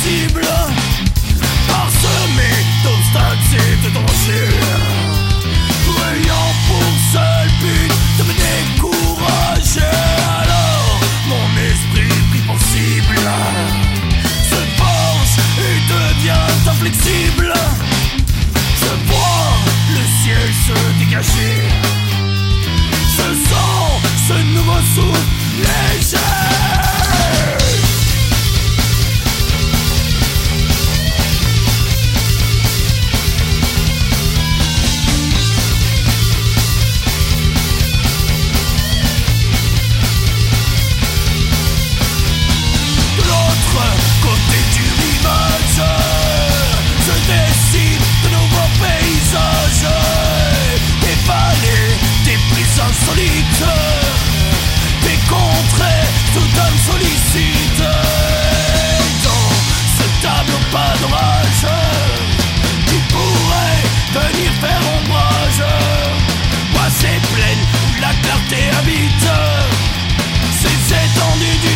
impossible, parsemé d'obstacles et de dangers, ayant pour seul but de me décourager. Alors mon esprit pris pour cible se penche et devient inflexible. Je vois le ciel se dégager, je sens ce nouveau souffle léger. Insolites, des contrées tout homme sollicite. Dans ce tableau pas d'orage qui pourrait venir faire ombrage. Moi c'est pleine où la clarté habite ces étendues du